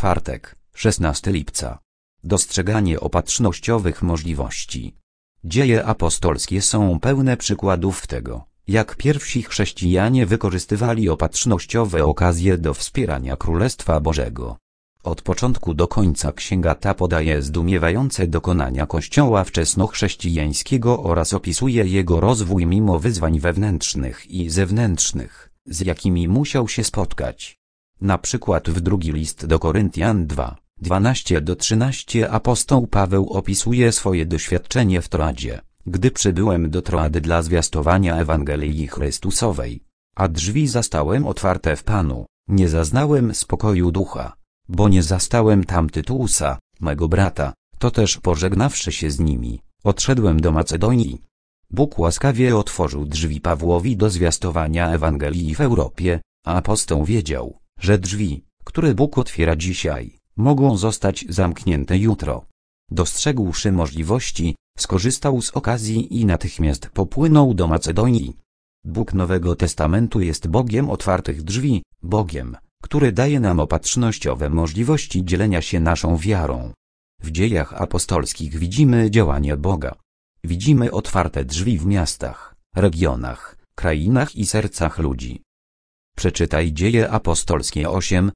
Czwartek, 16 lipca. Dostrzeganie opatrznościowych możliwości. Dzieje apostolskie są pełne przykładów tego, jak pierwsi chrześcijanie wykorzystywali opatrznościowe okazje do wspierania Królestwa Bożego. Od początku do końca księga ta podaje zdumiewające dokonania Kościoła wczesnochrześcijańskiego oraz opisuje jego rozwój mimo wyzwań wewnętrznych i zewnętrznych, z jakimi musiał się spotkać. Na przykład w drugi list do Koryntian 2, 12-13 apostoł Paweł opisuje swoje doświadczenie w Troadzie, gdy przybyłem do Troady dla zwiastowania Ewangelii Chrystusowej, a drzwi zastałem otwarte w Panu, nie zaznałem spokoju ducha, bo nie zastałem tam Tytusa, mego brata, to też pożegnawszy się z nimi, odszedłem do Macedonii. Bóg łaskawie otworzył drzwi Pawłowi do zwiastowania Ewangelii w Europie, a apostoł wiedział, że drzwi, które Bóg otwiera dzisiaj, mogą zostać zamknięte jutro. Dostrzegłszy możliwości, skorzystał z okazji i natychmiast popłynął do Macedonii. Bóg Nowego Testamentu jest Bogiem otwartych drzwi, Bogiem, który daje nam opatrznościowe możliwości dzielenia się naszą wiarą. W dziejach apostolskich widzimy działanie Boga. Widzimy otwarte drzwi w miastach, regionach, krainach i sercach ludzi. Przeczytaj Dzieje apostolskie 8,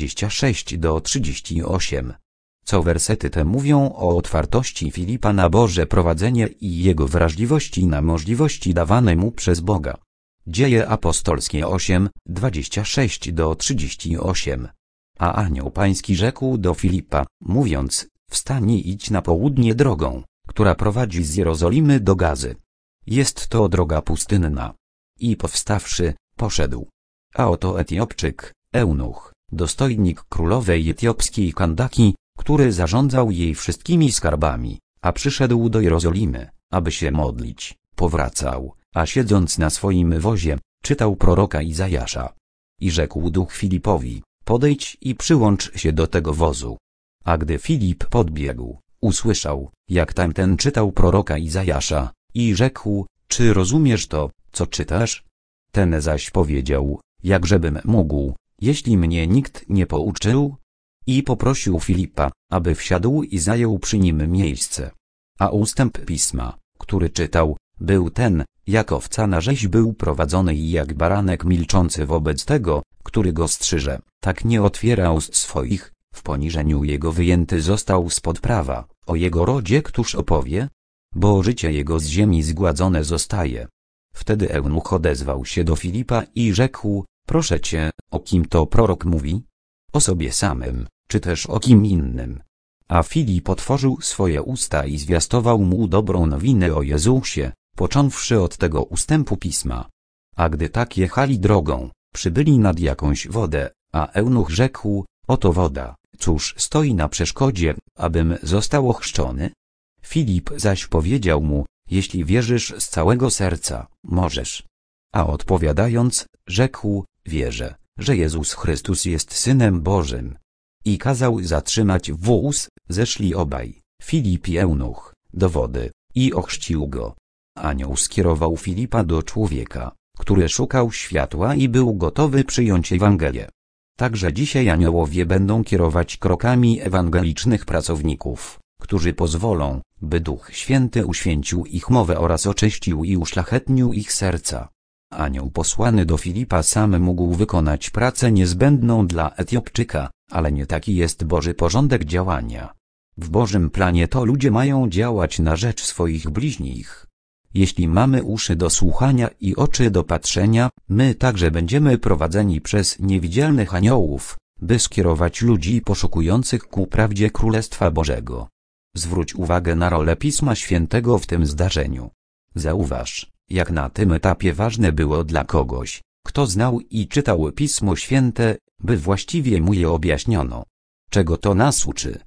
26-38. Co wersety te mówią o otwartości Filipa na Boże prowadzenie i jego wrażliwości na możliwości dawane mu przez Boga. Dzieje apostolskie 8, 26-38. A anioł pański rzekł do Filipa, mówiąc, wstań i idź na południe drogą, która prowadzi z Jerozolimy do Gazy. Jest to droga pustynna. I powstawszy, poszedł. A oto Etiopczyk, eunuch, dostojnik królowej etiopskiej Kandaki, który zarządzał jej wszystkimi skarbami, a przyszedł do Jerozolimy, aby się modlić, powracał, a siedząc na swoim wozie, czytał proroka Izajasza. I rzekł duch Filipowi, podejdź i przyłącz się do tego wozu. A gdy Filip podbiegł, usłyszał, jak tamten czytał proroka Izajasza, i rzekł, czy rozumiesz to, co czytasz? Ten zaś powiedział, jakżebym mógł, jeśli mnie nikt nie pouczył? I poprosił Filipa, aby wsiadł i zajął przy nim miejsce. A ustęp pisma, który czytał, był ten, jak owca na rzeź był prowadzony i jak baranek milczący wobec tego, który go strzyże, tak nie otwiera ust swoich, w poniżeniu jego wyjęty został spod prawa, o jego rodzie któż opowie? Bo życie jego z ziemi zgładzone zostaje. Wtedy eunuch odezwał się do Filipa i rzekł, proszę cię, o kim to prorok mówi? O sobie samym, czy też o kim innym? A Filip otworzył swoje usta i zwiastował mu dobrą nowinę o Jezusie, począwszy od tego ustępu pisma. A gdy tak jechali drogą, przybyli nad jakąś wodę, a eunuch rzekł, oto woda, cóż stoi na przeszkodzie, abym został ochrzczony? Filip zaś powiedział mu, jeśli wierzysz z całego serca, możesz. A odpowiadając, rzekł, wierzę, że Jezus Chrystus jest Synem Bożym. I kazał zatrzymać wóz, zeszli obaj, Filip i eunuch, do wody, i ochrzcił go. Anioł skierował Filipa do człowieka, który szukał światła i był gotowy przyjąć Ewangelię. Także dzisiaj aniołowie będą kierować krokami ewangelicznych pracowników, którzy pozwolą, by Duch Święty uświęcił ich mowę oraz oczyścił i uszlachetnił ich serca. Anioł posłany do Filipa sam mógł wykonać pracę niezbędną dla Etiopczyka, ale nie taki jest Boży porządek działania. W Bożym planie to ludzie mają działać na rzecz swoich bliźnich. Jeśli mamy uszy do słuchania i oczy do patrzenia, my także będziemy prowadzeni przez niewidzialnych aniołów, by skierować ludzi poszukujących ku prawdzie Królestwa Bożego. Zwróć uwagę na rolę Pisma Świętego w tym zdarzeniu. Zauważ, jak na tym etapie ważne było dla kogoś, kto znał i czytał Pismo Święte, by właściwie mu je objaśniono. Czego to nas uczy?